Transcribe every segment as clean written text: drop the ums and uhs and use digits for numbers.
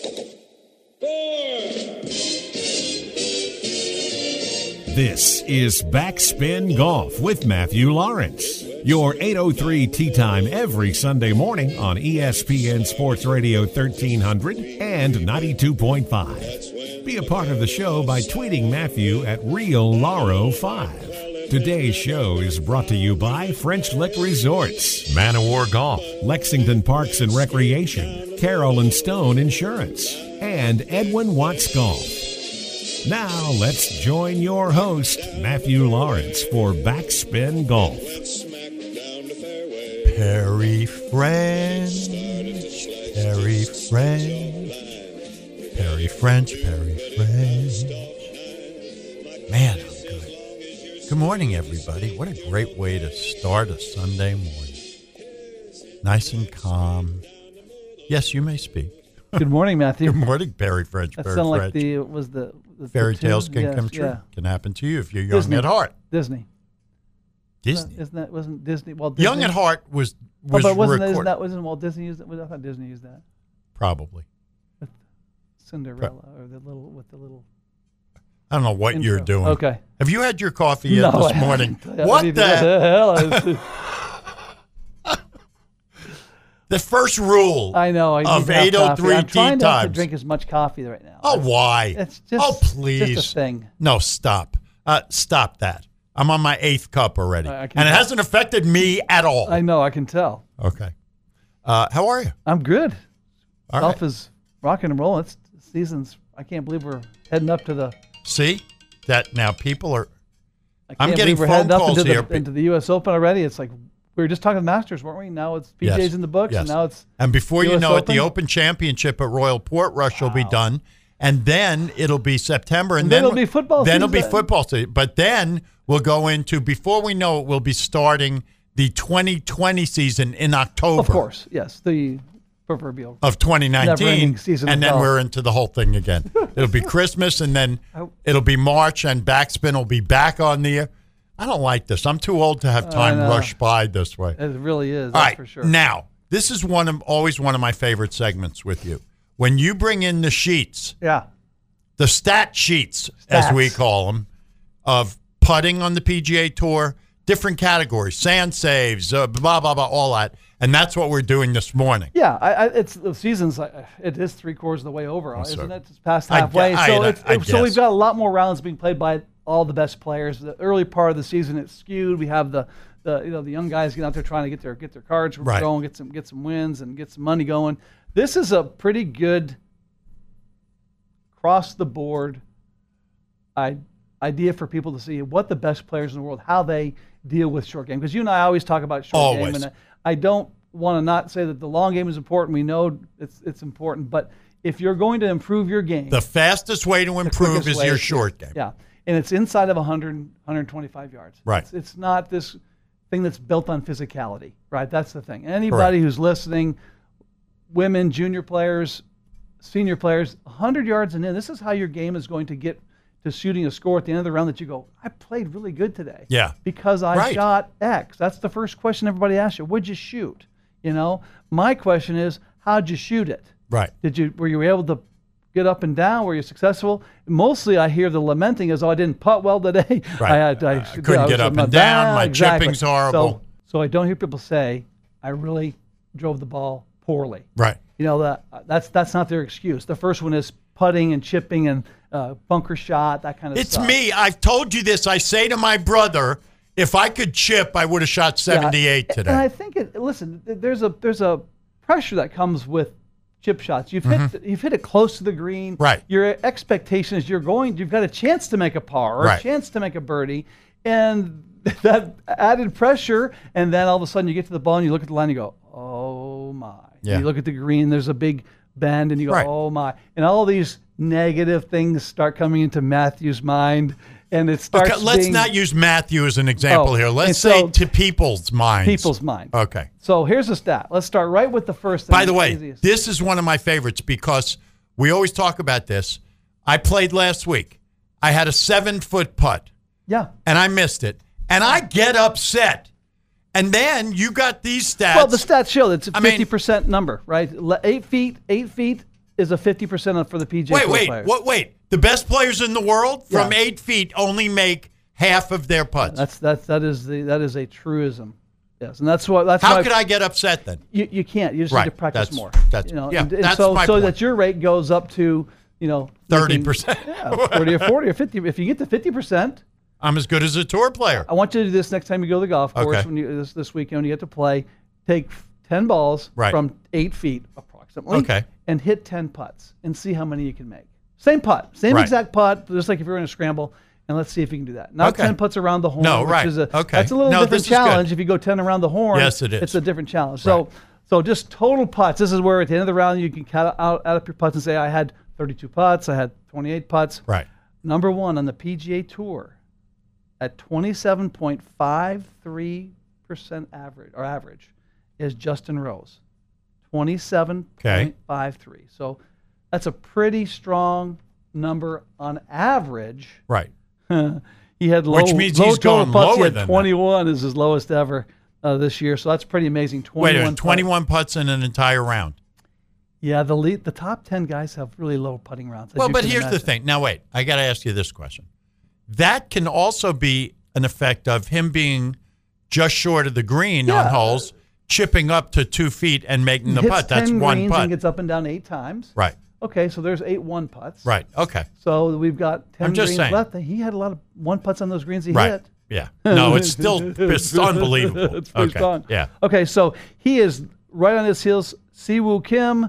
This is Backspin Golf with Matthew Lawrence. Your 8:03 tee time every Sunday morning on ESPN Sports Radio 1300 and 92.5. Be a part of the show by tweeting Matthew at RealLaro5. Today's show is brought to you by French Lick Resorts, Manowar Golf, Lexington Parks and Recreation, Carroll and Stone Insurance, and Edwin Watts Golf. Now let's join your host, Matthew Lawrence, for Backspin Golf. Perry French, Perry French, Perry French, Perry French. Man, I'm good. Good morning, everybody. What a great way to start a Sunday morning. Nice and calm. Yes, you may speak. Good morning, Matthew. Good morning, Perry French. That Perry sounded French. like the Fairy tune? tales can Yes, come true. yeah. Can happen to you if you're young Disney. at heart. Disney. Disney. Wasn't Disney? Well, Disney. Young at heart was but wasn't recorded. wasn't Walt Disney used it? I thought Disney used that. Probably. With Cinderella or the little. I don't know what intro. you're doing. Okay. Have you had your coffee yet No, this morning? I What haven't. the hell? The first rule I know. I of need to have 803 coffee. I'm trying tea not to times. drink as much coffee right now. Oh, why? It's just. Oh, please. Just a thing. No, stop. Stop that. I'm on my 8th cup already. I And can it tell. hasn't affected me at all. I know. I can tell. Okay. How are you? I'm good. All Golf right. is rocking and rolling. It's seasons. I can't believe we're heading up to the. See? That now people are. I I'm can't getting believe we're heading phone up calls into here. into the U.S. Open already. It's like we were just talking Masters, weren't we? Now it's PJ's Yes. in the books, Yes. and now it's. And before you US know it, the Open? Open Championship at Royal Portrush will be done. And then it'll be September. And then it'll be football Then it'll be season. football season. But then we'll go into, before we know it, we'll be starting the 2020 season in October. Of course, yes, the proverbial. Of 2019. Never-ending season of And then golf. we're into the whole thing again. It'll be Christmas, and then it'll be March, and Backspin will be back on the air. I don't like this. I'm too old to have time know. rush by this way. It really is. All That's right, for sure. now, this is always one of my favorite segments with you. When you bring in the sheets, Yeah. the stat sheets, as Stats. we call them, of putting on the PGA Tour, different categories, sand saves, blah, blah, blah, all that. And that's what we're doing this morning. Yeah, it's the season's. It is 3/4 of the way over, Yes, isn't sir. it? It's past I halfway. guess. So we've got a lot more rounds being played by all the best players. The early part of the season it's skewed. We have the young guys getting out there trying to get their cards Right. going, get some wins and get some money going. This is a pretty good across the board idea for people to see what the best players in the world, how they deal with short game. Because you and I always talk about short game, Always. and I don't want to not say that the long game is important. We know it's important, but if you're going to improve your game, The fastest way to improve quickest is way your is- short game. yeah, and it's inside of 100, 125 yards. Right. It's not this thing that's built on physicality, right? That's the thing. Anybody who's listening, women, junior players, senior players, 100 yards and in, this is how your game is going to get to shooting a score at the end of the round that you go, I played really good today. Yeah. Because I Right. shot X. That's the first question everybody asks you. What'd you shoot? You know, my question is, how'd you shoot it? Right. Were you able to get up and down? Were you successful? Mostly I hear the lamenting is, I didn't putt well today. Right. I couldn't get up and down. My Exactly. chipping's horrible. So I don't hear people say, I really drove the ball poorly. Right. You know, that's not their excuse. The first one is putting and chipping and bunker shot, that kind of It's stuff. me. I've told you this. I say to my brother, if I could chip, I would have shot 78 Yeah, today. And I think listen, there's a pressure that comes with chip shots. You've hit it close to the green. Right. Your expectation is you've got a chance to make a par or Right. a chance to make a birdie, and that added pressure, and then all of a sudden you get to the ball and you look at the line and you go, oh my. Yeah. You look at the green, there's a big bend, and you go, Right. oh my. And all these negative things start coming into Matthew's mind, and it starts Okay, let's being not use Matthew as an example Oh, here. Let's and say so- to people's minds. people's mind. Okay. So here's a stat. Let's start right with the first thing. By the way, Easiest. this is one of my favorites because we always talk about this. I played last week. I had a 7-foot putt, Yeah. and I missed it. And I get upset. And then you got these stats. Well, the stats show it's a I mean- 50% number, right? 8 feet, is a 50% for the PGA Tour players. Wait. The best players in the world from Yeah. 8 feet only make half of their putts. That is a truism. Yes, and that's why. How could I get upset then? You can't. You just need to practice more. That's and so my point. that your rate goes up to 30%. 30 or 40 or 50. If you get to 50%, I'm as good as a tour player. I want you to do this next time you go to the golf course. Okay. When you this weekend when you get to play, take 10 balls from 8 feet approximately, and hit 10 putts and see how many you can make. Same putt, same exact putt, just like if you're in a scramble. And let's see if you can do that. Not 10 putts around the horn. No, which is that's a little different this challenge. If you go 10 around the horn, yes, it is. It's a different challenge. So just total putts. This is where at the end of the round you can add up your putts and say, I had 32 putts, I had 28 putts. Right. Number one on the PGA Tour at 27.53% average is Justin Rose. 27.53. So that's a pretty strong number on average. Right. He had which means he's going putts. lower He had than 21 is his lowest ever this year. So that's pretty amazing. 21 putts in an entire round. Yeah, the top 10 guys have really low putting rounds. Well, but here's the thing. Now, wait. I got to ask you this question. That can also be an effect of him being just short of the green on holes, chipping up to 2 feet and making the putt. That's one putt. And gets up and down 8 times. Right. Okay, so there's 8 1-putts. Right. Okay. So we've got 10 greens saying. left. He had a lot of 1-putts on those greens he right. hit. Yeah. No, it's unbelievable. It's pretty strong. Yeah. Okay, so he is right on his heels. Siwoo Kim,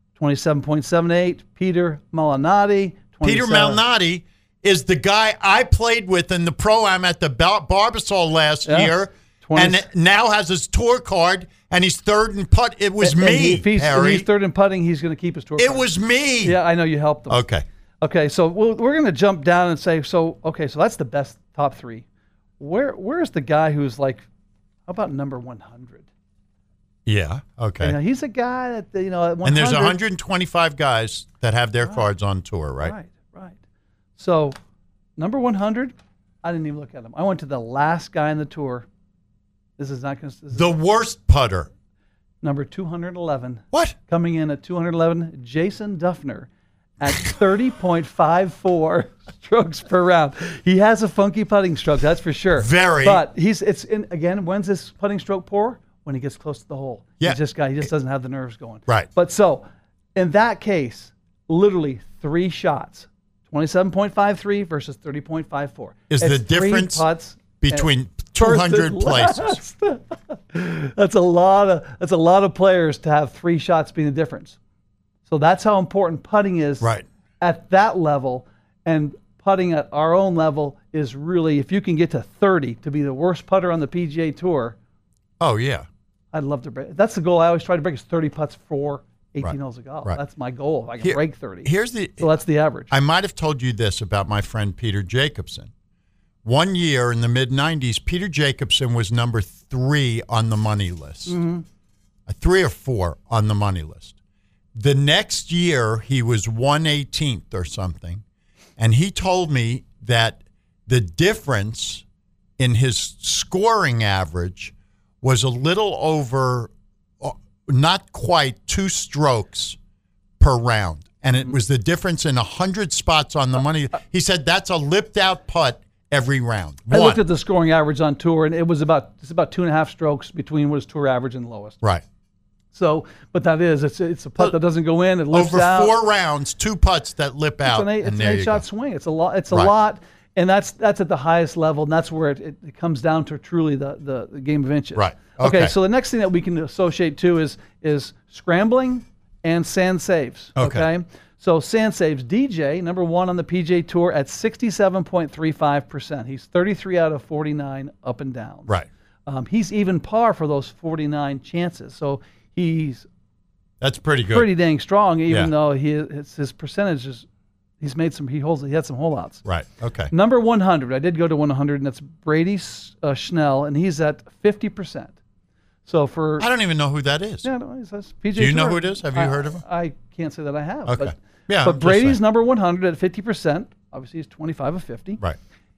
27.78. Peter Malnati, 27. Peter Malnati is the guy I played with in the Pro-Am at the Barbasol last year, and now has his tour card, and he's third in putt. It was me, if he's third in putting, he's going to keep his tour card. It was me. Yeah, I know you helped him. Okay, so we're going to jump down and say, so that's the best top 3. Where's the guy who's like, how about number 100? Yeah, okay. He's a guy that, at 100. And there's 125 guys that have their cards on tour, right? Right. So, number 100, I didn't even look at him. I went to the last guy in the tour. This is not going to... The worst putter. Number 211. What? Coming in at 211, Jason Duffner at 30.54 strokes per round. He has a funky putting stroke, that's for sure. Very. But when's his putting stroke poor? When he gets close to the hole. Yeah. He just doesn't have the nerves going. Right. But so, in that case, literally 3 shots, 27.53 versus 30.54. Is the difference between 200 places? That's a lot of players to have 3 shots being the difference. So that's how important putting is at that level, and putting at our own level is really, if you can get to 30 to be the worst putter on the PGA Tour. Oh, yeah. I'd love to break. That's the goal I always try to break, is 30 putts for 18 holes of golf. That's my goal. If I can break 30. So that's the average. I might have told you this about my friend Peter Jacobsen. One year in the mid-'90s, Peter Jacobsen was number 3 on the money list. 3 or 4 on the money list. The next year, he was 118th or something. And he told me that the difference in his scoring average was a little over, not quite 2 strokes per round. And it was the difference in 100 spots on the money. He said that's a lipped out putt every round. I looked at the scoring average on tour, and it's about 2.5 strokes between what is tour average and lowest. Right. So, but that is, it's a putt that doesn't go in. It lifts out. Over 4 rounds, 2 putts that lip out. It's an 8-shot swing. It's a lot. It's a lot. And that's at the highest level, and that's where it comes down to truly the game of inches. Right. Okay. So the next thing that we can associate to is scrambling and sand saves. Okay. So sand saves, DJ, number 1 on the PGA Tour at 67.35%. He's 33 out of 49 up and down. Right. He's even par for those 49 chances. So that's pretty good. Pretty dang strong, even though his percentage is. He had some holeouts. Right. Okay. Number 100. I did go to 100, and that's Brady Schnell, and he's at 50%. So I don't even know who that is. Yeah, no, that's PGA Do you know Tour. who it is? Have you heard of him? I can't say that I have. Okay. But Brady's number 100 at 50%. Obviously, he's 25 of 50. Right.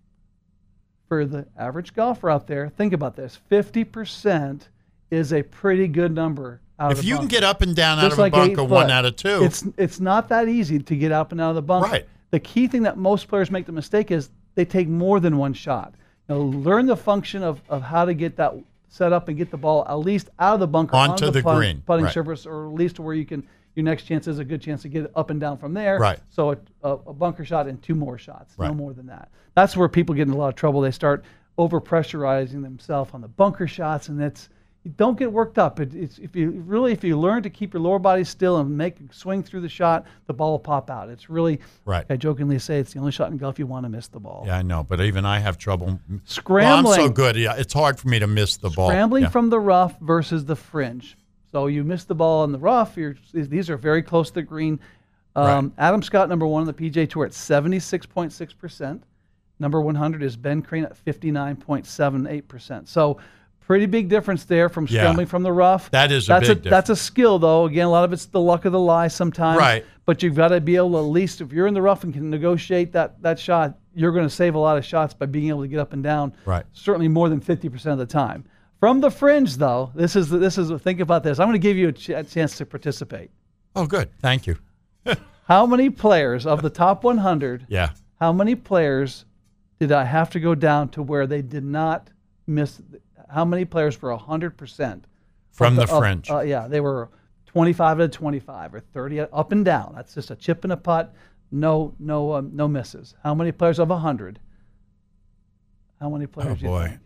For the average golfer out there, think about this: 50% is a pretty good number out of If the you bunker. can get up and down out Just of a like bunker 8 1 foot. out of 2. It's not that easy to get up and out of the bunker. Right. The key thing that most players make the mistake is they take more than one shot. Learn the function of how to get that set up and get the ball at least out of the bunker Onto the green. putting Right. surface, or at least to where your next chance is a good chance to get it up and down from there. Right. So a bunker shot and 2 more shots, no Right. more than that. That's where people get in a lot of trouble. They start over pressurizing themselves on the bunker shots, and don't get worked up. If you learn to keep your lower body still and swing through the shot, the ball will pop out. It's really, Right. I jokingly say, it's the only shot in golf you want to miss the ball. Yeah, I know, but even I have trouble. Scrambling. Well, I'm so good. Yeah, it's hard for me to miss the ball. Scrambling Yeah. from the rough versus the fringe. So you miss the ball in the rough. These are very close to the green. Right. Adam Scott, number 1 on the PGA Tour at 76.6%. Number 100 is Ben Crane at 59.78%. So pretty big difference there from Yeah. scrambling from the rough. That is a big difference. That's a skill, though. Again, a lot of it's the luck of the lie sometimes. Right. But you've got to be able to, at least if you're in the rough and can negotiate that shot, you're going to save a lot of shots by being able to get up and down. Right. Certainly more than 50% of the time. From the fringe, though, this is think about this. I'm going to give you a chance to participate. Oh, good. Thank you. How many players of the top 100? Yeah. How many players did I have to go down to where they did not miss? How many players were 100% From the fringe. Yeah, they were 25 out of 25 or 30 up and down. That's just a chip and a putt. No misses. How many players of 100? How many players? Oh do you boy. think?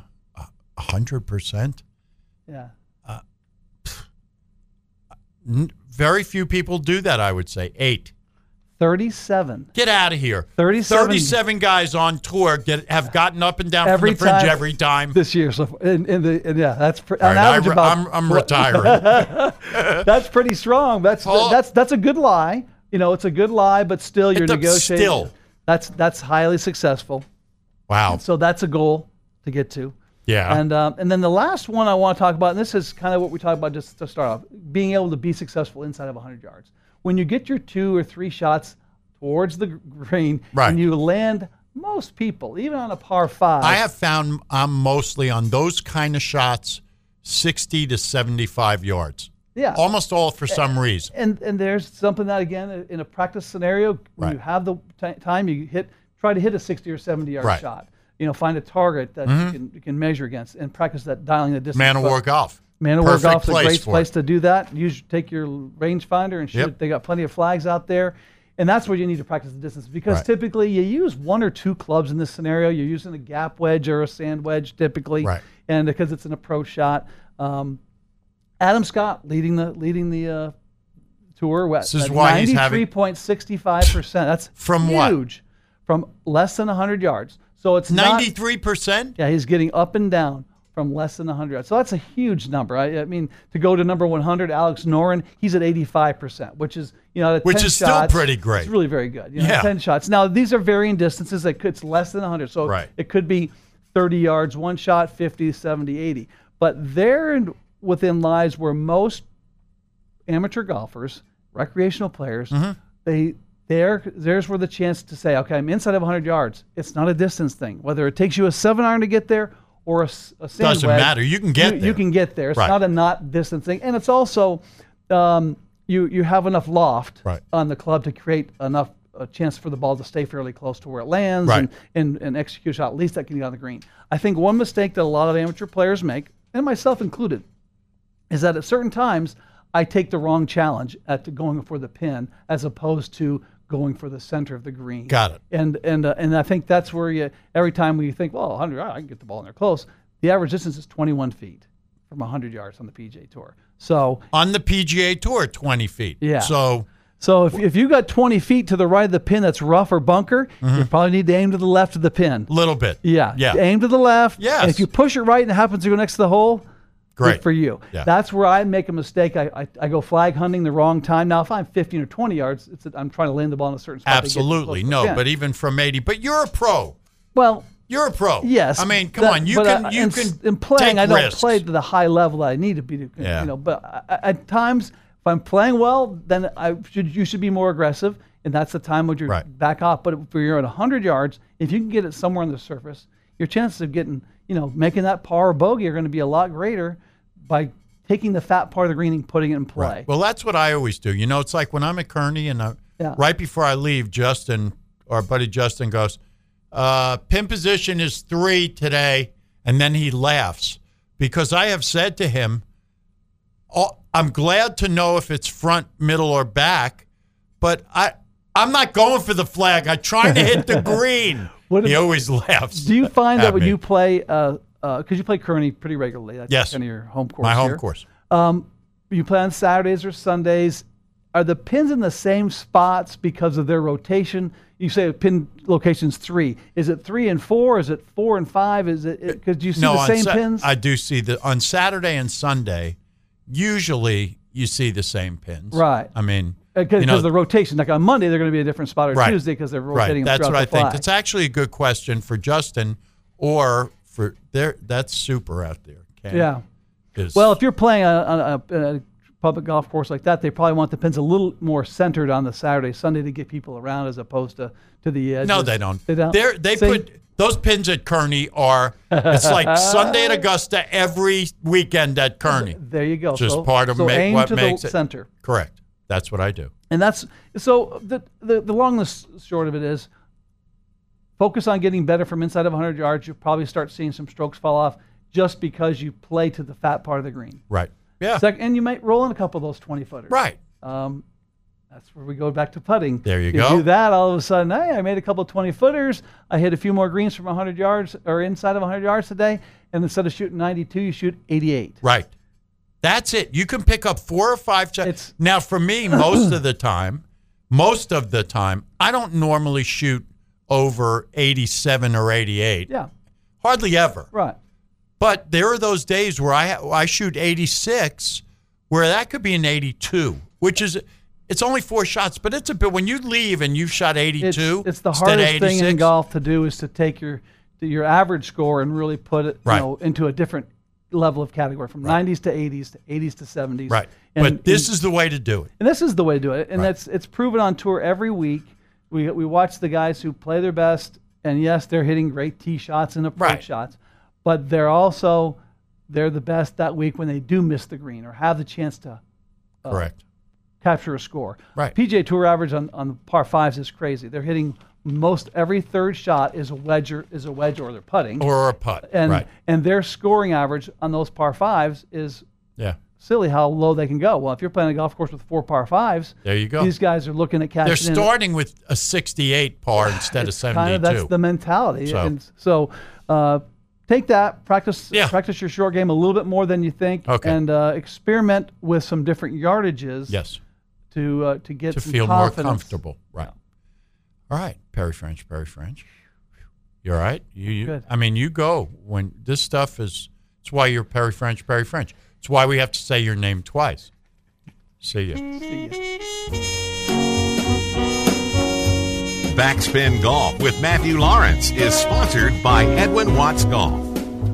100%. Yeah. Very few people do that, I would say. 8. 37. Get out of here. 37 guys on tour have gotten up and down from Every the fringe time every time. this year. So yeah, that's All on right, average about. I'm retiring. That's pretty strong. That's a good lie. It's a good lie, but still you're negotiating. Still. That's highly successful. Wow. So that's a goal to get to. Yeah. And then the last one I want to talk about, and this is kind of what we talked about just to start off, being able to be successful inside of 100 yards. When you get your 2 or 3 shots towards the green, Right. and you land, most people, even on a par 5. I have found I'm mostly on those kind of shots 60 to 75 yards. Yeah. Almost all for some reason. And there's something that, again, in a practice scenario, when Right. you have the time, you try to hit a 60 or 70 yard Right. shot. Find a target that you can measure against and practice that dialing the distance. Man of But War Golf. Man of War Perfect Golf is a great for place it. to do that. Take your rangefinder and shoot. Yep. They got plenty of flags out there. And that's where you need to practice the distance, because Right. typically you use 1 or 2 clubs in this scenario. You're using a gap wedge or a sand wedge typically, Right. and because it's an approach shot. Adam Scott leading the tour. This is why he's having 93.65%. That's From what? huge. From less than 100 yards. So it's not. 93%? Yeah, he's getting up and down from less than 100 yards. So that's a huge number. I mean, to go to number 100, Alex Noren, he's at 85%, which is, at Which 10 is still shots, pretty great. It's really very good. Yeah. 10 shots. Now, these are varying distances. It's less than 100. So Right. it could be 30 yards, one shot, 50, 70, 80. But within lies where most amateur golfers, recreational players, Mm-hmm. there's where the chance to say, okay, I'm inside of 100 yards. It's not a distance thing. Whether it takes you a 7-iron to get there or a sand Doesn't wedge, matter. You can get there. You can get there. It's Right. not a not distance thing. And it's also, you have enough loft Right. on the club to create enough a chance for the ball to stay fairly close to where it lands Right. and execute a shot. At least that can get on the green. I think one mistake that a lot of amateur players make, and myself included, is that at certain times I take the wrong challenge at going for the pin as opposed to going for the center of the green. Got it. And I think that's where every time we think, well, 100, I can get the ball in there close. The average distance is 21 feet from 100 yards on the PGA Tour. So On the PGA Tour, 20 feet. Yeah. So if you got 20 feet to the right of the pin that's rough or bunker, you probably need to aim to the left of the pin. a little bit. Yeah. Yeah. Aim to the left. Yes. And if you push it right and it happens to go next to the hole, Great. good for you. Yeah. That's where I make a mistake. I go flag hunting the wrong time. Now, if I'm 15 or 20 yards, I'm trying to land the ball in a certain spot. to get Absolutely. close to the No, pin. but even from 80. But you're a pro. Well, You're a pro. yes. I mean, come on. You can in playing, take I don't risks. play to the high level that I need to be. Yeah. But at times, if I'm playing well, then you should be more aggressive, and that's the time when you're Right. back off. But if you're at 100 yards, if you can get it somewhere on the surface, your chances of making that par or bogey are going to be a lot greater by taking the fat part of the green and putting it in play. Right. Well, that's what I always do. It's like when I'm at Kearney and right before I leave, our buddy Justin goes, pin position is 3 today, and then he laughs because I have said to him, I'm glad to know if it's front, middle, or back, but I'm not going for the flag. I'm trying to hit the green. He always laughs. Do you find that when you play, because you play Kearney pretty regularly, that's kind of your home course. My home course. You play on Saturdays or Sundays. Are the pins in the same spots because of their rotation? You say pin location's 3. Is it 3 and 4? Is it 4 and 5? Is it because you see the same pins? I do see on Saturday and Sunday. Usually, you see the same pins. Right. I mean, because of the rotation. Like on Monday, they're going to be a different spot, or Tuesday because they're rotating. Right. That's what I think. flag. That's actually a good question for Justin, or for there. That's super out there. Ken. Yeah. Well, if you're playing on a public golf course like that, they probably want the pins a little more centered on the Saturday, Sunday to get people around, as opposed to the edges. No, they don't. They don't. They put those pins at Kearney are. It's like Sunday at Augusta, every weekend at Kearney. There you go. Just part of aim what to makes the center. Correct. That's what I do. And that's so. The long and short of it is, focus on getting better from inside of 100 yards. You'll probably start seeing some strokes fall off just because you play to the fat part of the green. Right. Yeah. And you might roll in a couple of those 20-footers. Right. That's where we go back to putting. There you go. go. Do that, all of a sudden, hey, I made a couple of 20-footers. I hit a few more greens from 100 yards or inside of 100 yards today. And instead of shooting 92, you shoot 88. Right. That's it. You can pick up 4 or 5 shots. Now, for me, most of the time, I don't normally shoot over 87 or 88. Yeah. Hardly ever. Right. But there are those days where I shoot 86, where that could be an 82, which is it's only 4 shots, but it's a bit. When you leave and you've shot 82, it's the hardest thing in golf to do is to take your average score and really put it into a different level of category, from 90s to 80s to 80s to 70s. Right. But this is the way to do it. And this is the way to do it. And it's proven on tour every week. We watch the guys who play their best, and yes, they're hitting great tee shots and approach shots, but they're the best that week when they do miss the green or have the chance to capture a score. Right. PGA Tour average on the par 5s is crazy. They're hitting most every third shot is a wedge or they're putting or a putt. And their scoring average on those par 5s is silly how low they can go. Well, if you're playing a golf course with 4 par 5s, there you go. These guys are looking at catching. They're starting with a 68 par instead of 72. That's the mentality. So take that, practice your short game a little bit more than you think, and experiment with some different yardages. Yes. To get to some feel confidence. More comfortable. Right. All right, Perry French. You all right? Good. I mean, you go when this stuff is. It's why you're Perry French. It's why we have to say your name twice. See you. Backspin Golf with Matthew Lawrence is sponsored by Edwin Watts Golf.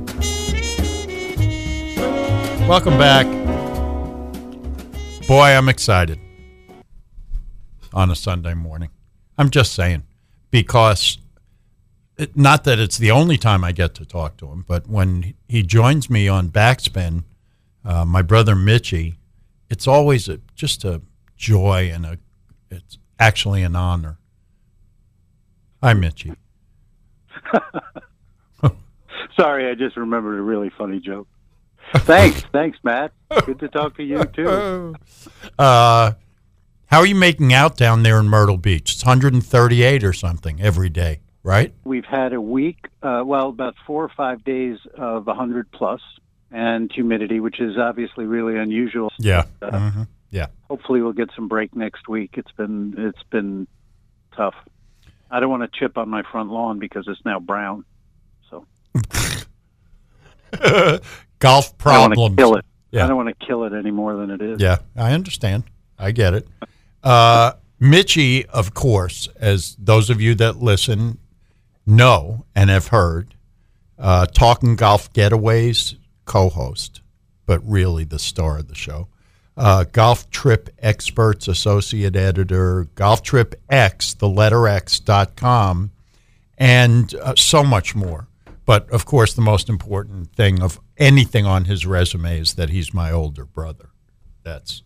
Welcome back. Boy, I'm excited on a Sunday morning. I'm just saying, because not that it's the only time I get to talk to him, but when he joins me on Backspin, my brother Mitchie, it's always just a joy and it's actually an honor. Hi, Mitchie. Sorry, I just remembered a really funny joke. Thanks, Matt. Good to talk to you too. How are you making out down there in Myrtle Beach? It's 138 or something every day, right? We've had a week, about 4 or 5 days of 100 plus and humidity, which is obviously really unusual. Yeah. Yeah. Hopefully we'll get some break next week. It's been tough. I don't want to chip on my front lawn because it's now brown. So golf problems. I don't want to kill it. Yeah. I don't want to kill it any more than it is. Yeah, I understand. I get it. Mitchie, of course, as those of you that listen know and have heard, Talking Golf Getaways co-host, but really the star of the show. Golf Trip Experts Associate Editor, Golf Trip X, the letter X.com, and so much more. But, of course, the most important thing of anything on his resume is that he's my older brother. That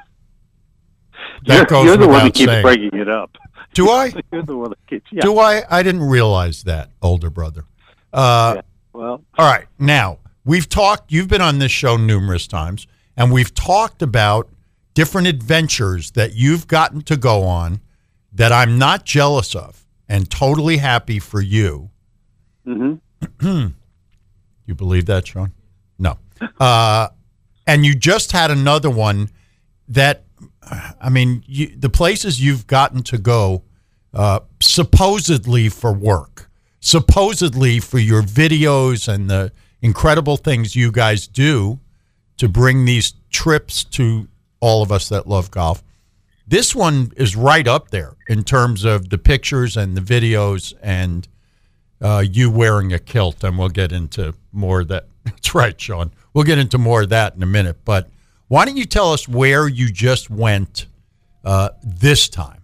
goes you're the one that without keeps saying. bringing it up. Do I? You're the one that keeps. Yeah. Do I? I didn't realize that, older brother. Well, All right. Now, we've talked, you've been on this show numerous times, and we've talked about different adventures that you've gotten to go on that I'm not jealous of and totally happy for you. mm-hmm. You believe that, Sean? No. And you just had another one that, I mean, the places you've gotten to go, supposedly for work, supposedly for your videos and the incredible things you guys do to bring these trips to all of us that love golf. This one is right up there in terms of the pictures and the videos and you wearing a kilt, and we'll get into more of that. That's right, Sean. We'll get into more of that in a minute. But why don't you tell us where you just went this time?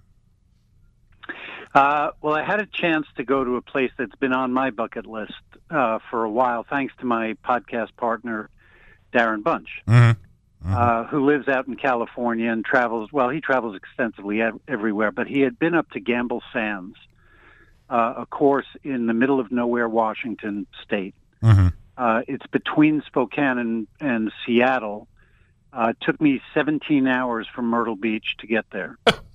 Well, I had a chance to go to a place that's been on my bucket list for a while, thanks to my podcast partner, Darren Bunch, who lives out in California and travels. Well, he travels extensively everywhere, but he had been up to Gamble Sands, a course in the middle of nowhere, Washington State. It's between Spokane and Seattle. It took me 17 hours from Myrtle Beach to get there.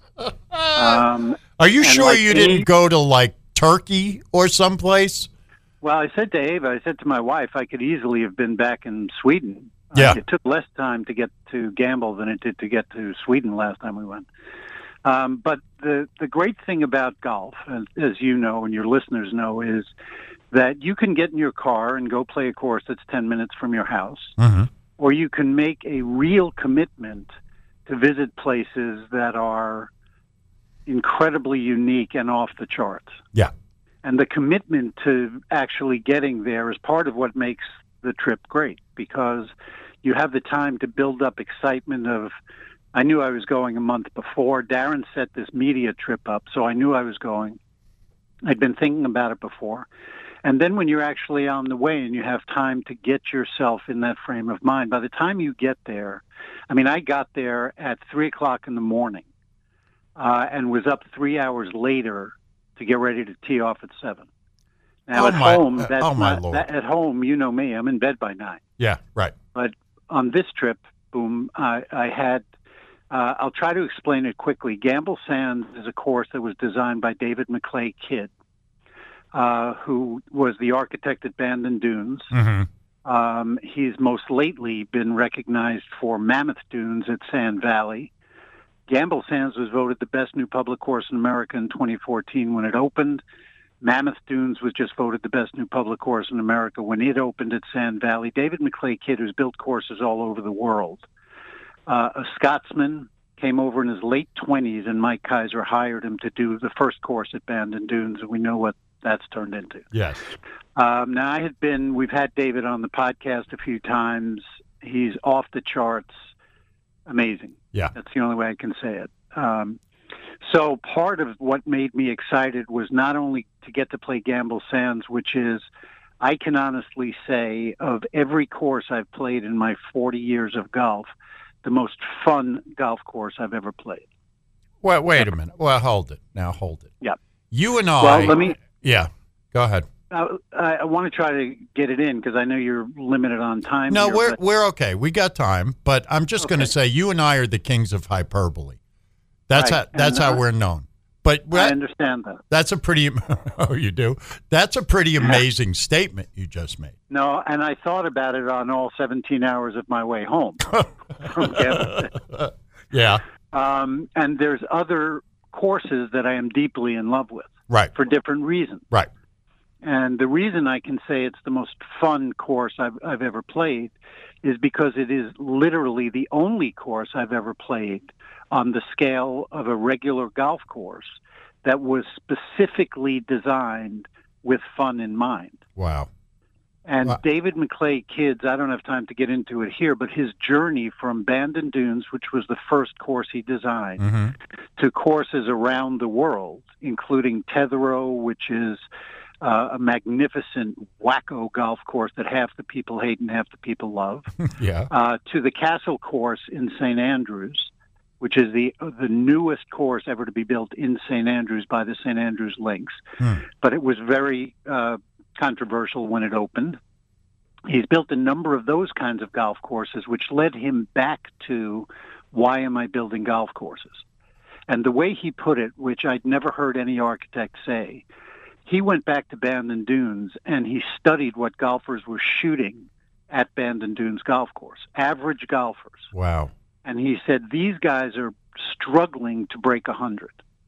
Are you sure you didn't go to, like, Turkey or someplace? Well, I said to Ava, I said to my wife, I could easily have been back in Sweden. Yeah. It took less time to get to Gamble than it did to get to Sweden last time we went. But the great thing about golf, as you know and your listeners know, is that you can get in your car and go play a course that's 10 minutes from your house, or you can make a real commitment to visit places that are incredibly unique and off the charts. Yeah. And the commitment to actually getting there is part of what makes the trip great, because you have the time to build up excitement of, I knew I was going a month before. Darren set this media trip up, so I knew I was going. I'd been thinking about it before. And then when you're actually on the way and you have time to get yourself in that frame of mind, by the time you get there, I mean, I got there at 3 o'clock in the morning and was up 3 hours later to get ready to tee off at 7. Now, at home, you know me, I'm in bed by 9. Yeah, right. But on this trip, boom, I had, I'll try to explain it quickly. Gamble Sands is a course that was designed by David McClay Kidd, who was the architect at Bandon Dunes. He's most lately been recognized for Mammoth Dunes at Sand Valley. Gamble Sands was voted the best new public course in America in 2014 when it opened. Mammoth Dunes was just voted the best new public course in America when it opened at Sand Valley. David McClay Kidd, who's built courses all over the world. A Scotsman, came over in his late 20s, and Mike Kaiser hired him to do the first course at Bandon Dunes, and we know what that's turned into. Yes. Now, we've had David on the podcast a few times. He's off the charts. Amazing. Yeah. That's the only way I can say it. So part of what made me excited was not only to get to play Gamble Sands, which is, I can honestly say, of every course I've played in my 40 years of golf, the most fun golf course I've ever played. Well, wait a minute. Well, hold it. Now, hold it. Yeah. You and I... Well, let me... Yeah, go ahead. I want to try to get it in because I know you're limited on time. No, here, we're okay. We got time, but I'm just going to say you and I are the kings of hyperbole. That's right. how we're known. But I understand that. That's a pretty. Oh, you do. That's a pretty amazing statement you just made. No, and I thought about it on all 17 hours of my way home from Gamble. Yeah. And there's other courses that I am deeply in love with. Right. For different reasons. Right. And the reason I can say it's the most fun course I've ever played is because it is literally the only course I've ever played on the scale of a regular golf course that was specifically designed with fun in mind. Wow. And David McClay Kidd, I don't have time to get into it here, but his journey from Bandon Dunes, which was the first course he designed, to courses around the world, including Tetherow, which is a magnificent wacko golf course that half the people hate and half the people love, Yeah. to the Castle course in St. Andrews, which is the newest course ever to be built in St. Andrews by the St. Andrews Links. But it was very controversial when it opened. He's built a number of those kinds of golf courses, which led him back to, why am I building golf courses? And the way he put it, which I'd never heard any architect say, he went back to Bandon Dunes and he studied what golfers were shooting at Bandon Dunes golf course, average golfers. Wow. And he said, these guys are struggling to break 100.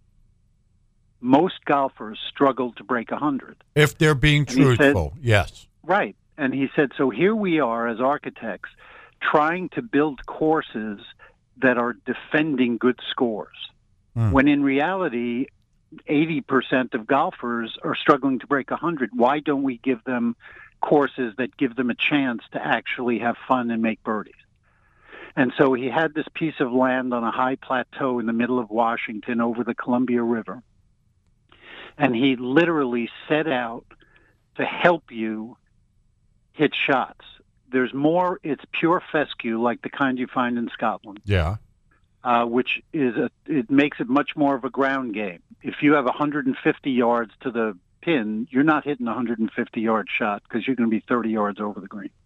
Most golfers struggle to break 100. If they're being truthful, yes. Right. And he said, so here we are as architects trying to build courses that are defending good scores, when in reality, 80% of golfers are struggling to break 100. Why don't we give them courses that give them a chance to actually have fun and make birdies? And so he had this piece of land on a high plateau in the middle of Washington over the Columbia River. And he literally set out to help you hit shots. There's more, it's pure fescue, like the kind you find in Scotland. Yeah. Which it makes it much more of a ground game. If you have 150 yards to the pin, you're not hitting a 150-yard shot because you're going to be 30 yards over the green.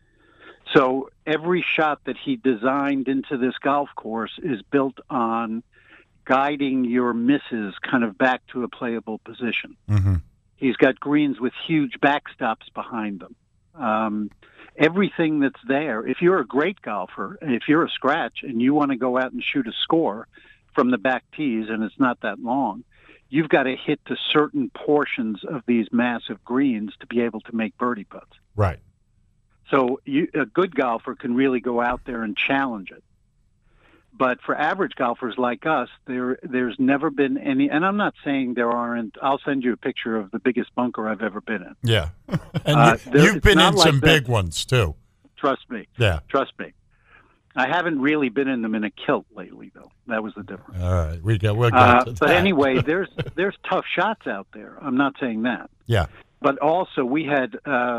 So every shot that he designed into this golf course is built on guiding your misses kind of back to a playable position. Mm-hmm. He's got greens with huge backstops behind them. Everything that's there, if you're a great golfer, and if you're a scratch and you want to go out and shoot a score from the back tees and it's not that long, you've got to hit to certain portions of these massive greens to be able to make birdie putts. Right. So a good golfer can really go out there and challenge it. But for average golfers like us, there's never been any, and I'm not saying there aren't, I'll send you a picture of the biggest bunker I've ever been in. Yeah. And you've been in some big this. ones, too. Trust me. Yeah. Trust me. I haven't really been in them in a kilt lately, though. That was the difference. All right. We'll get to that. But anyway, there's tough shots out there. I'm not saying that. Yeah. But also, we had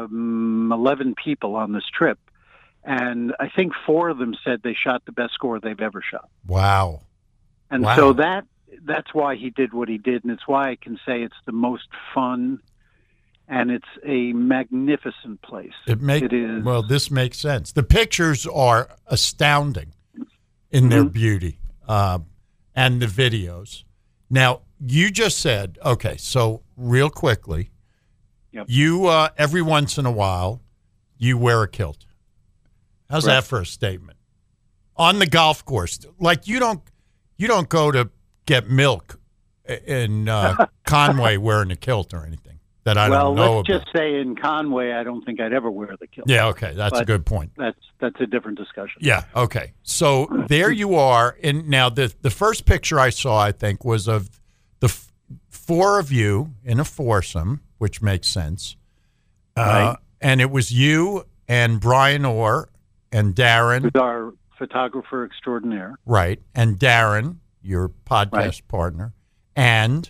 11 people on this trip, and I think 4 of them said they shot the best score they've ever shot. Wow. And so that's why he did what he did, and it's why I can say it's the most fun, and it's a magnificent place. It is. Well, this makes sense. The pictures are astounding in their beauty, and the videos. Now, you just said, okay, so real quickly, you every once in a while, you wear a kilt. How's that for a statement? On the golf course, like you don't go to get milk in Conway wearing a kilt or anything that I don't know about. Well, let's just say in Conway, I don't think I'd ever wear the kilt. Yeah, okay, that's a good point. That's a different discussion. Yeah, okay. So there you are. And now the first picture I saw, I think, was of the 4 of you in a foursome, which makes sense. Right. And it was you and Brian Orr and Darren. Who's our photographer extraordinaire. Right. And Darren, your podcast partner. And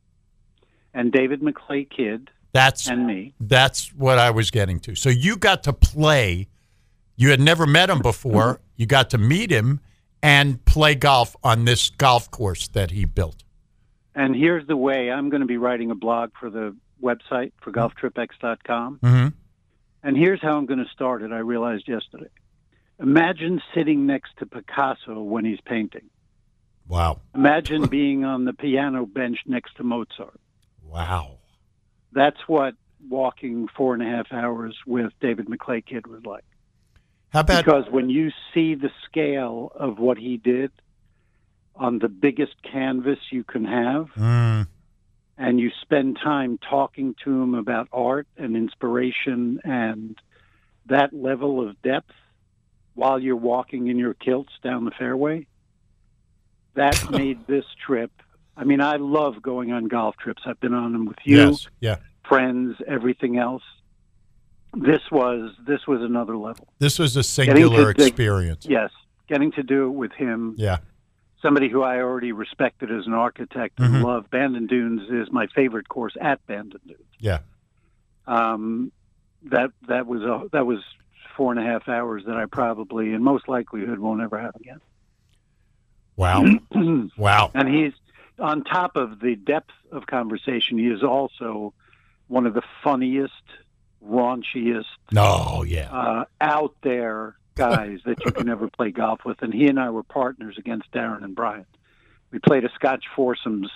David McClay Kidd. And me. That's what I was getting to. So you got to play. You had never met him before. You got to meet him and play golf on this golf course that he built. And here's the way. I'm going to be writing a blog for the website for golftripx.com. Mm-hmm. And here's how I'm going to start it. I realized yesterday. Imagine sitting next to Picasso when he's painting. Wow. Imagine being on the piano bench next to Mozart. Wow. That's what walking 4.5 hours with David McClay Kidd was like. How about, because when you see the scale of what he did on the biggest canvas you can have, and you spend time talking to him about art and inspiration and that level of depth while you're walking in your kilts down the fairway, that made this trip. I mean, I love going on golf trips. I've been on them with you, friends, everything else. This was another level. This was a singular experience. Yes, getting to do it with him. Yeah. somebody who I already respected as an architect and loved. Bandon Dunes is my favorite course at Bandon Dunes. Yeah. That was 4.5 hours that I probably, in most likelihood, won't ever have again. Wow. Wow. And he's, on top of the depth of conversation, he is also one of the funniest, raunchiest, out there guys that you can ever play golf with. And he and I were partners against Darren and Brian. We played a Scotch foursomes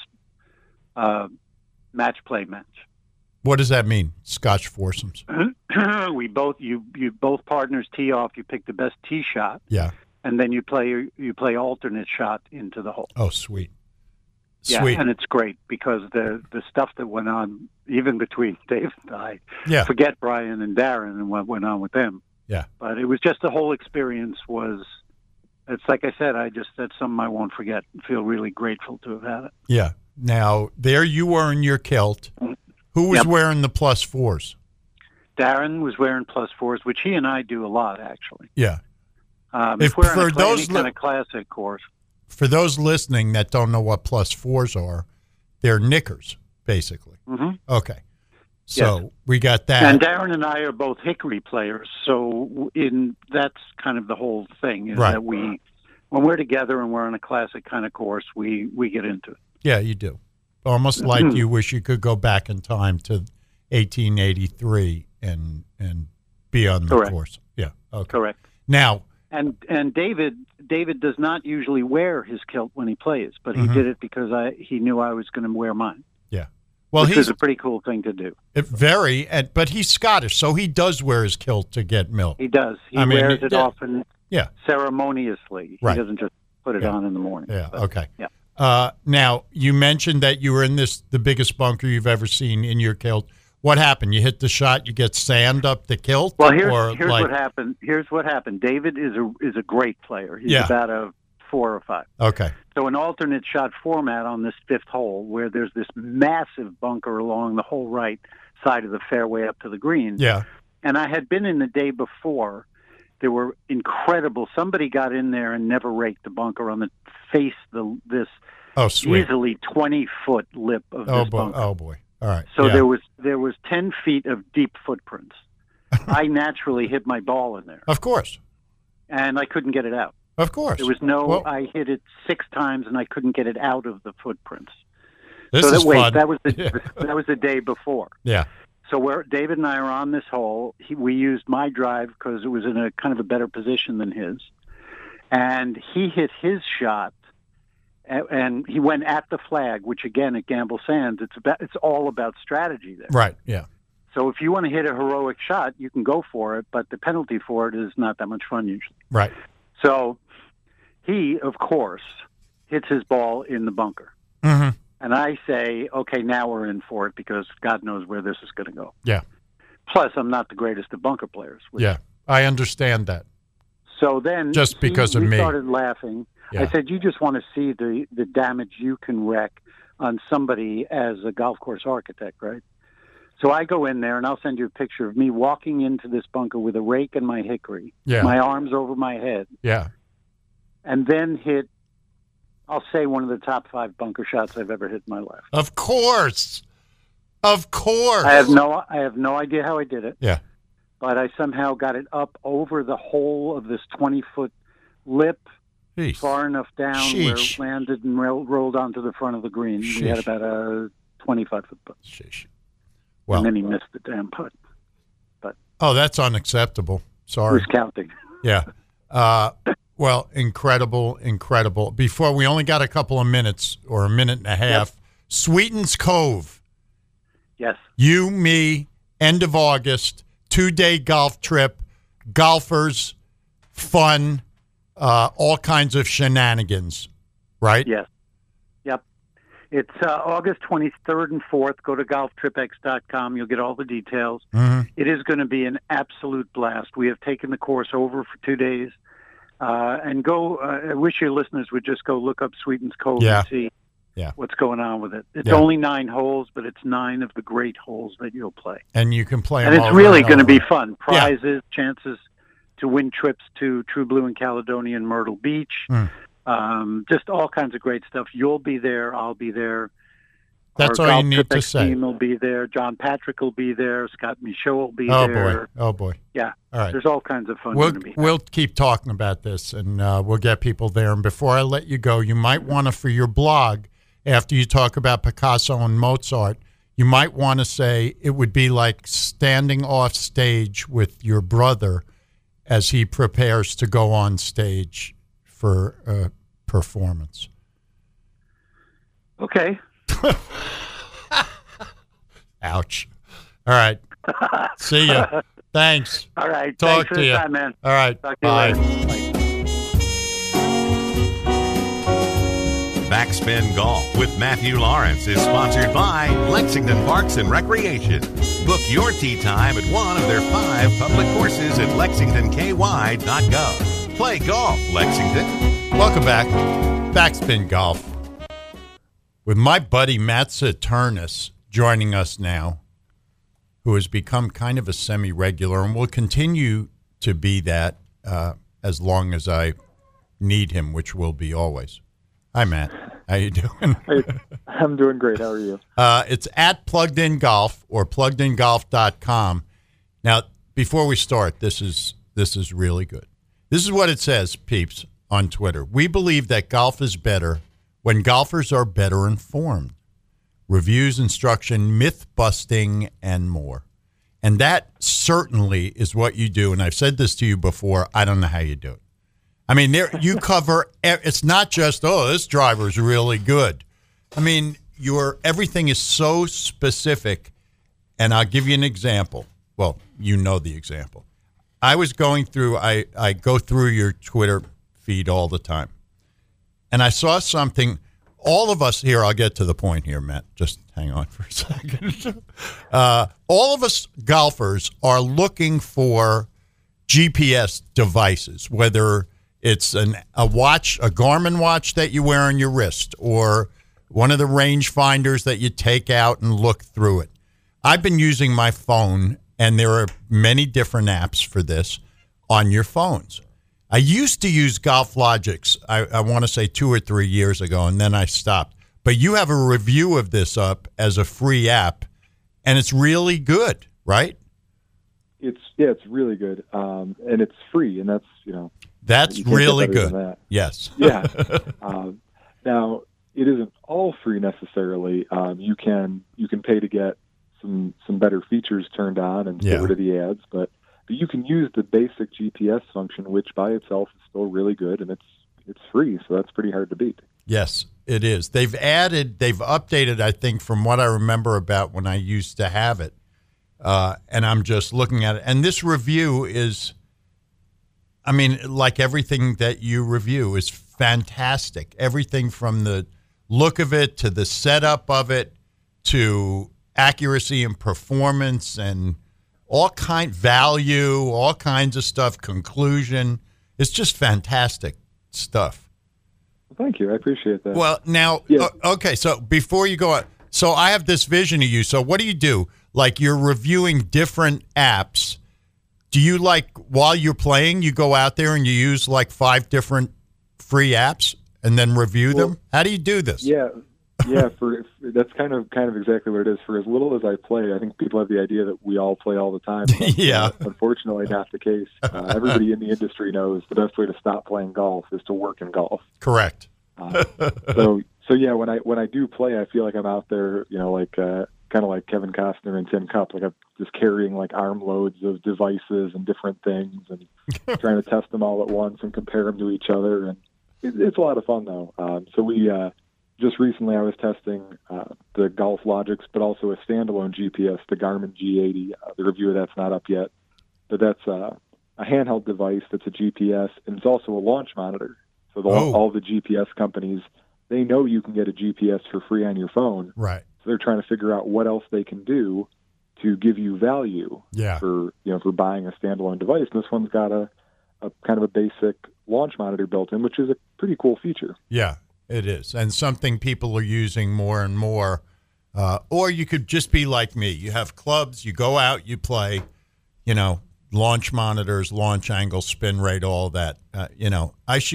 match play match. What does that mean, Scotch foursomes? You both partners tee off. You pick the best tee shot. Yeah. And then you play alternate shot into the hole. Oh, sweet. Yeah, Sweet. and it's great because the stuff that went on, even between Dave and I, forget Brian and Darren and what went on with them. Yeah. But it was just the whole experience it's like I said, that's something I won't forget. I feel really grateful to have had it. Yeah. Now, there you were in your kilt. Who was wearing the +4s? Darren was wearing +4s, which he and I do a lot, actually. Yeah. If we're on any kind of classic course. For those listening that don't know what +4s are, they're knickers, basically. Mm-hmm. Okay. So we got that. And Darren and I are both Hickory players, so that's kind of the whole thing, is that when we're together and we're on a classic kind of course, we get into it. Yeah, you do. Almost like you wish you could go back in time to 1883 and be on the course. Yeah. Okay. Correct. Now. And David does not usually wear his kilt when he plays, but he did it because he knew I was going to wear mine. Yeah. Well, which is a pretty cool thing to do. But he's Scottish, so he does wear his kilt to get milk. He does. He wears it often ceremoniously. Right. He doesn't just put it on in the morning. Yeah, okay. Yeah. Now, you mentioned that you were in the biggest bunker you've ever seen in your kilt. What happened? You hit the shot, you get sand up the kilt? Well, here's what happened. Here's what happened. David is a great player. He's about a 4 or 5. Okay. So an alternate shot format on this 5th hole, where there's this massive bunker along the whole right side of the fairway up to the green. Yeah. And I had been in the day before. There were incredible. Somebody got in there and never raked the bunker on the face. This easily 20-foot lip of this bunker. Oh boy! All right. So there was 10 feet of deep footprints. I naturally hit my ball in there. Of course. And I couldn't get it out. Of course. There was I hit it 6 times and I couldn't get it out of the footprints. This is fun. That was the day before. Yeah. So David and I are on this hole. We used my drive because it was in a kind of a better position than his. And he hit his shot, and he went at the flag, which again at Gamble Sands, it's all about strategy there. Right. Yeah. So if you want to hit a heroic shot, you can go for it, but the penalty for it is not that much fun usually. Right. So he, of course, hits his ball in the bunker. Mm-hmm. And I say, okay, now we're in for it because God knows where this is going to go. Yeah. Plus, I'm not the greatest of bunker players. Yeah, I understand that. So then, just because of me, we started laughing. Yeah. I said, you just want to see the damage you can wreak on somebody as a golf course architect, right? So I go in there, and I'll send you a picture of me walking into this bunker with a rake and my hickory, my arms over my head. Yeah. And then hit, I'll say, one of the top 5 bunker shots I've ever hit in my life. Of course. Of course. I have no idea how I did it. Yeah. But I somehow got it up over the hole of this 20-foot lip, far enough down where it landed and rolled onto the front of the green. We had about a 25-foot putt. Well, and then he missed the damn putt. But that's unacceptable. Sorry. Who's counting? Yeah. Well, incredible. Before, we only got a couple of minutes or a minute and a half. Yep. Sweetens Cove. Yes. You, me, end of August, 2-day golf trip, golfers, fun, all kinds of shenanigans, right? Yes. Yep. It's August 23rd and 4th. Go to golftripx.com. You'll get all the details. Mm-hmm. It is going to be an absolute blast. We have taken the course over for 2 days. And go. I wish your listeners would just go look up Sweetens Cove and see what's going on with it. It's only 9 holes, but it's 9 of the great holes that you'll play. And you can play them. And it's really going to be fun. Prizes, chances to win trips to True Blue and Caledonia and Myrtle Beach. Just all kinds of great stuff. You'll be there. I'll be there. That's Our all you Golf need Trip to say. team will be there. John Patrick will be there. Scott Michaud will be Oh there. boy! Oh boy! Yeah. All right. There's all kinds of fun going to be. We'll keep talking about this, and we'll get people there. And before I let you go, you might want to, for your blog, after you talk about Picasso and Mozart, you might want to say it would be like standing off stage with your brother as he prepares to go on stage for a performance. Okay. Ouch. All right. See ya. Thanks. All right. Talk Thanks for to the you. time, man. All right. Talk to you Bye. later. Bye. Backspin Golf with Matthew Lawrence is sponsored by Lexington Parks and Recreation. Book your tee time at one of their 5 public courses at lexingtonky.gov. Play golf, Lexington. Welcome back. Backspin Golf. With my buddy Matt Saturnis joining us now, who has become kind of a semi-regular and will continue to be that as long as I need him, which will be always. Hi, Matt. How you doing? Hey, I'm doing great. How are you? It's at Plugged In Golf or pluggedingolf.com. Now, before we start, this is really good. This is what it says, peeps, on Twitter. We believe that golf is better when golfers are better informed. Reviews, instruction, myth-busting, and more. And that certainly is what you do. And I've said this to you before. I don't know how you do it. I mean, you cover. It's not just, this driver's really good. I mean, everything is so specific. And I'll give you an example. Well, you know the example. I was going through. I go through your Twitter feed all the time, and I saw something. All of us here. I'll get to the point here, Matt. Just hang on for a second. All of us golfers are looking for GPS devices, whether it's a watch, a Garmin watch that you wear on your wrist, or one of the range finders that you take out and look through it. I've been using my phone, and there are many different apps for this on your phones. I used to use Golf Logics, I want to say 2 or 3 years ago, and then I stopped. But you have a review of this up as a free app, and it's really good, right? It's really good, and it's free, and that's That's you can't really get better good. than that. Yes. Yeah. Now it isn't all free necessarily. You can pay to get some better features turned on and get rid of the ads, but you can use the basic GPS function, which by itself is still really good, and it's free, so that's pretty hard to beat. Yes, it is. They've updated, I think, from what I remember about when I used to have it, and I'm just looking at it. And this review is, I mean, like everything that you review is fantastic. Everything from the look of it to the setup of it to accuracy and performance and all kinds of stuff, conclusion. It's just fantastic stuff. Well, thank you. I appreciate that. Well, now, okay, so before you go on, so I have this vision of you. So what do? Like you're reviewing different apps. Do you, like, while you're playing, you go out there and you use like 5 different free apps and then review them? How do you do this? Yeah. That's kind of exactly what it is. For as little as I play, I think people have the idea that we all play all the time. Yeah. Unfortunately, not the case. Everybody in the industry knows the best way to stop playing golf is to work in golf. Correct. So yeah, when I do play, I feel like I'm out there, like kind of like Kevin Costner and Tin Cup, like I'm just carrying like armloads of devices and different things and trying to test them all at once and compare them to each other. And it's a lot of fun though. So we. Just recently, I was testing the Golf Logics, but also a standalone GPS, the Garmin G80. The review of that's not up yet, but that's a handheld device that's a GPS, and it's also a launch monitor. So all the GPS companies, they know you can get a GPS for free on your phone. Right. So they're trying to figure out what else they can do to give you value for buying a standalone device. And this one's got a kind of a basic launch monitor built in, which is a pretty cool feature. Yeah. It is, and something people are using more and more. Or you could just be like me. You have clubs, you go out, you play, launch monitors, launch angle, spin rate, all that. I shoot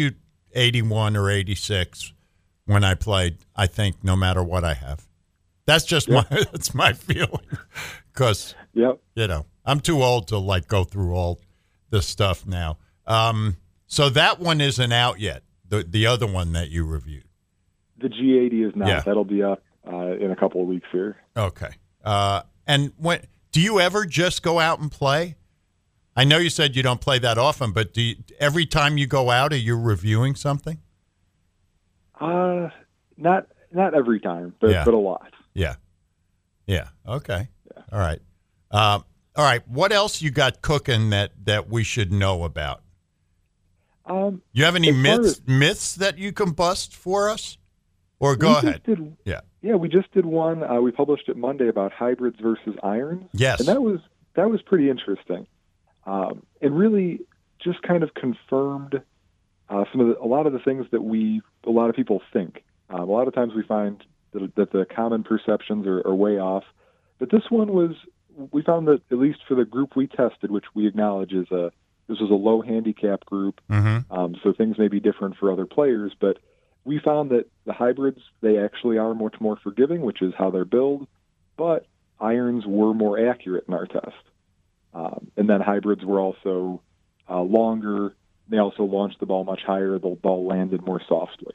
81 or 86 when I played, I think, no matter what I have. That's just that's my feeling. Because, I'm too old to, like, go through all this stuff now. So that one isn't out yet, the other one that you reviewed. The G80 is not. Yeah. That'll be up in a couple of weeks here. Okay. And do you ever just go out and play? I know you said you don't play that often, but every time you go out, are you reviewing something? Not every time, but a lot. Yeah. Yeah. Okay. Yeah. All right. All right. What else you got cooking that we should know about? You have any myths that you can bust for us? Or go ahead. Yeah, we just did one. We published it Monday about hybrids versus irons. Yes. And that was pretty interesting. And really just kind of confirmed a lot of the things that a lot of people think. A lot of times we find that the common perceptions are way off. But this one we found that, at least for the group we tested, which we acknowledge this was a low handicap group, so things may be different for other players, but we found that the hybrids, they actually are much more forgiving, which is how they're built, but irons were more accurate in our test. And then hybrids were also longer. They also launched the ball much higher. The ball landed more softly.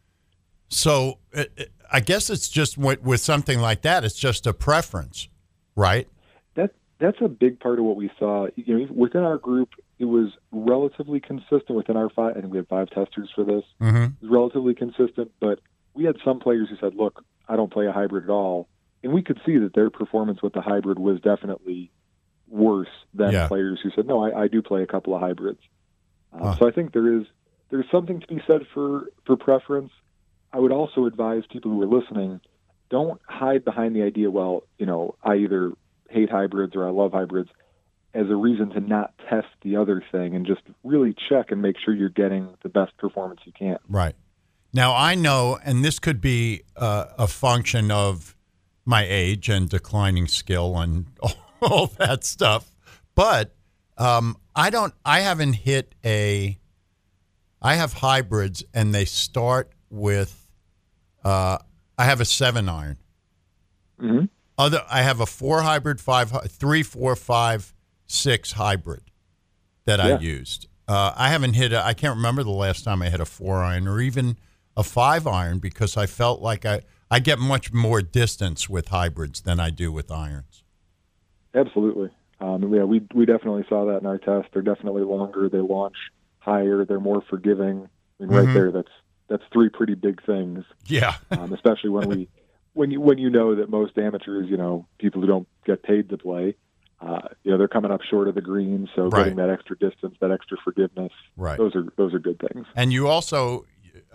So I guess it's just with something like that, it's just a preference, right? That's a big part of what we saw. Within our group, it was relatively consistent within our 5. I think we had 5 testers for this. Mm-hmm. It was relatively consistent, but we had some players who said, look, I don't play a hybrid at all. And we could see that their performance with the hybrid was definitely worse than players who said, no, I do play a couple of hybrids. So I think there's something to be said for preference. I would also advise people who are listening, don't hide behind the idea, well, I either hate hybrids or I love hybrids, as a reason to not test the other thing, and just really check and make sure you're getting the best performance you can. Right. Now, I know, and this could be a function of my age and declining skill and all that stuff, but I haven't hit I have hybrids, and they start with, I have a 7-iron. Mm-hmm. I have a 4 hybrid, 3, 4, 5, 6 hybrid that I used. I haven't hit I can't remember the last time I hit a 4-iron or even a 5-iron, because I felt like I get much more distance with hybrids than I do with irons. Absolutely. We definitely saw that in our test. They're definitely longer. They launch higher. They're more forgiving. I mean, right there, that's 3 pretty big things. Yeah. Especially when you know that most amateurs, people who don't get paid to play, they're coming up short of the green, so getting that extra distance, that extra forgiveness, those are good things. And you also,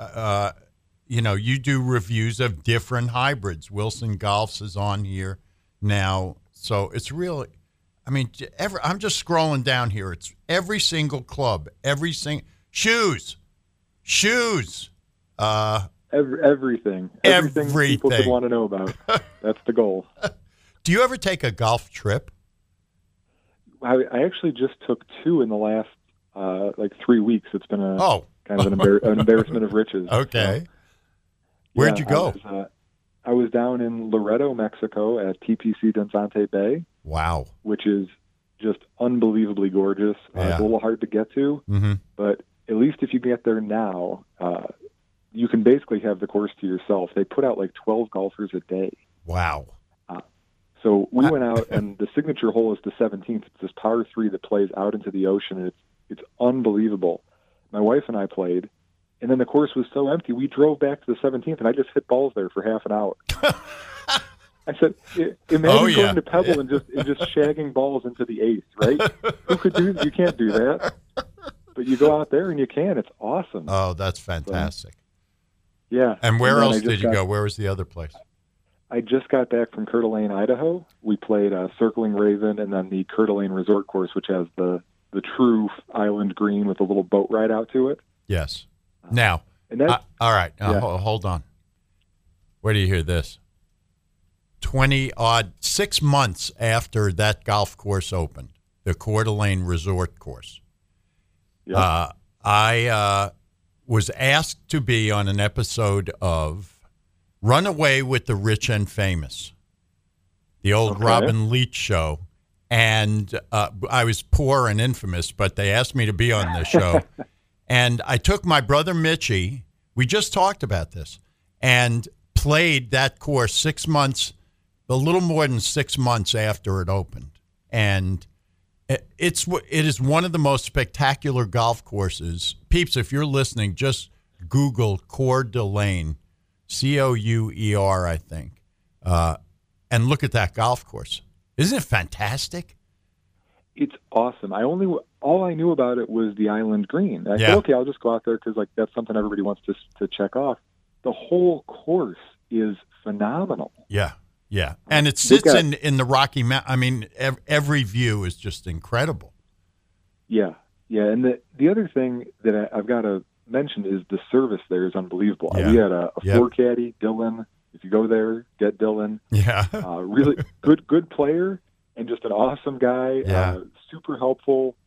you do reviews of different hybrids. Wilson Golf's is on here now, so it's really, I'm just scrolling down here. It's every single club, shoes. Everything people could want to know about. That's the goal. Do you ever take a golf trip? I actually just took 2 in the last 3 weeks. It's been kind of an embarrassment of riches. Okay. Where'd you go? I was down in Loreto, Mexico at TPC Danzante Bay. Wow. Which is just unbelievably gorgeous. It's a little hard to get to, but at least if you get there now, you can basically have the course to yourself. They put out 12 golfers a day. Wow. So we went out, and the signature hole is the 17th. It's this par 3 that plays out into the ocean, and it's unbelievable. My wife and I played, and then the course was so empty, we drove back to the 17th, and I just hit balls there for half an hour. I said, imagine going to Pebble and just shagging balls into the 8th, right? Who could do that? You can't do that. But you go out there and you can. It's awesome. Oh, that's fantastic. So, yeah. And where else did you go? Where was the other place? I just got back from Coeur d'Alene, Idaho. We played Circling Raven and then the Coeur d'Alene Resort Course, which has the true island green with a little boat ride out to it. Yes. Now, all right. Hold on. Where do you hear this? 6 months after that golf course opened, the Coeur d'Alene Resort Course. Yep. I was asked to be on an episode of Runaway with the Rich and Famous, the old Robin Leach show. And I was poor and infamous, but they asked me to be on this show. And I took my brother Mitchie, we just talked about this, and played that course 6 months, a little more than 6 months after it opened. And it is one of the most spectacular golf courses. Peeps, if you're listening, just Google Coeur d'Alene, Couer, I think, and look at that golf course. Isn't it fantastic? It's awesome. All I knew about it was the Island Green. I said, okay, I'll just go out there because like that's something everybody wants to check off. The whole course is phenomenal. Yeah. Yeah, and it sits in the Rocky Mountain. I mean, every view is just incredible. Yeah, and the other thing that I've got to mention is the service there is unbelievable. Yeah. We had a floor caddy, Dylan. If you go there, get Dylan. Yeah, really good player and just an awesome guy. Yeah. Super helpful.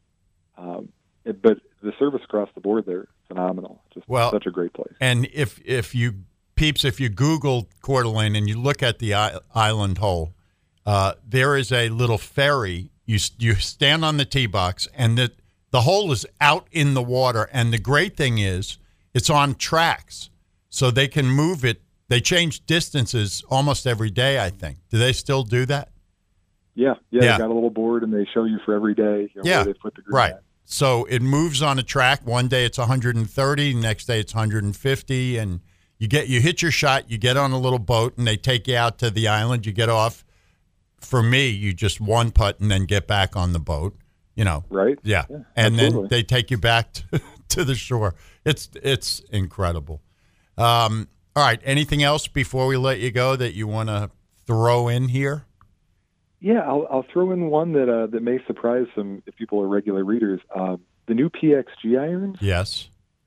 But the service across the board there, phenomenal. Just such a great place. And if you Peeps, if you Google Coeur d'Alene and you look at the island hole, there is a little ferry. You stand on the tee box, and the hole is out in the water. And the great thing is it's on tracks, so they can move it. They change distances almost every day, I think. Do they still do that? Yeah. They got a little board, and they show you for every day where they put the green at. So it moves on a track. One day it's 130, next day it's 150, and you hit your shot, you get on a little boat, and they take you out to the island. You get off. For me, you just one putt and then get back on the boat. Right? Yeah. And then they take you back to the shore. It's incredible. All right. Anything else before we let you go that you want to throw in here? Yeah, I'll throw in one that may surprise some if people are regular readers. The new PXG irons. Yes.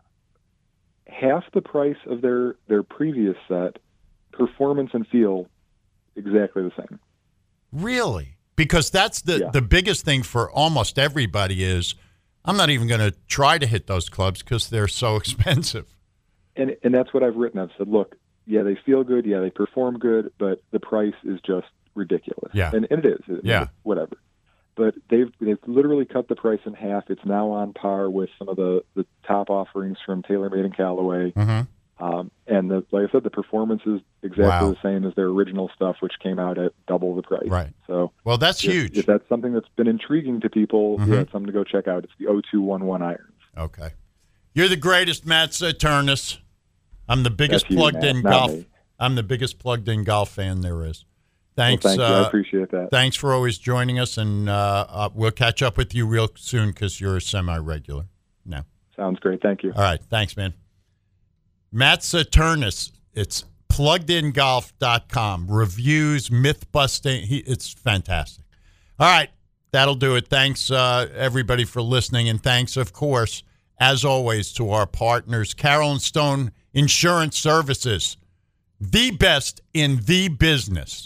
Half the price of their previous set, performance and feel exactly the same. Really? Because that's the biggest thing for almost everybody is I'm not even going to try to hit those clubs because they're so expensive. And that's what I've written. I've said, look, they feel good, they perform good, but the price is just ridiculous. Yeah. And it is. Whatever. But they've literally cut the price in half. It's now on par with some of the top offerings from TaylorMade and Callaway. Mm-hmm. And like I said, the performance is exactly the same as their original stuff, which came out at double the price. Right. So, well, that's huge. If that's something that's been intriguing to people, it's something to go check out. It's the 0211 irons. Okay. You're the greatest, Matt Saturnis. I'm the biggest plugged-in golf. I'm the biggest plugged-in golf fan there is. Thanks. Well, thank you. I appreciate that. Thanks for always joining us, and we'll catch up with you real soon because you're a semi-regular now. Sounds great. Thank you. All right. Thanks, man. Matt Saturnis. It's pluggedingolf.com. Reviews, myth-busting. It's fantastic. All right. That'll do it. Thanks, everybody, for listening, and thanks, of course, as always, to our partners, Carol & Stone Insurance Services, the best in the business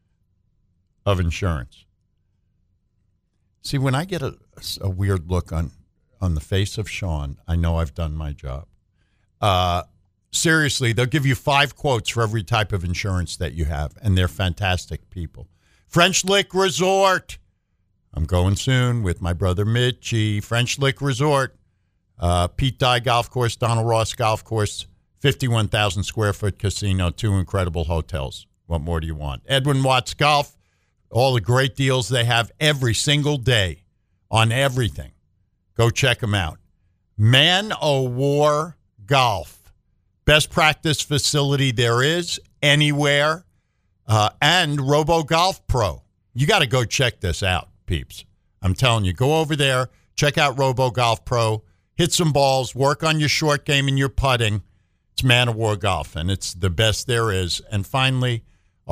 of insurance. See, when I get a weird look on the face of Sean, I know I've done my job. Seriously, they'll give you 5 quotes for every type of insurance that you have, and they're fantastic people. French Lick Resort. I'm going soon with my brother Mitchie. French Lick Resort. Pete Dye Golf Course, Donald Ross Golf Course, 51,000 square foot casino, 2 incredible hotels. What more do you want? Edwin Watts Golf. All the great deals they have every single day on everything. Go check them out. Man O' War Golf. Best practice facility there is anywhere. And Robo Golf Pro. You got to go check this out, peeps. I'm telling you, go over there, check out Robo Golf Pro, hit some balls, work on your short game and your putting. It's Man O' War Golf, and it's the best there is. And finally,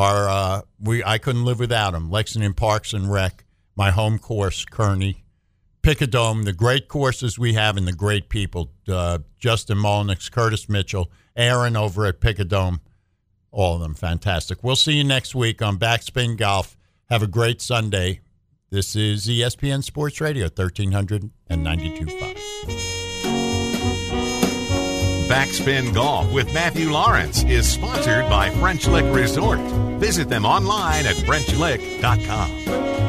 I couldn't live without them. Lexington Parks and Rec, my home course, Kearney, Pick-A-Dome, the great courses we have and the great people. Justin Molnix, Curtis Mitchell, Aaron over at Pick-A-Dome, all of them fantastic. We'll see you next week on Backspin Golf. Have a great Sunday. This is ESPN Sports Radio, 1392.5. Backspin Golf with Matthew Lawrence is sponsored by French Lick Resort. Visit them online at FrenchLick.com.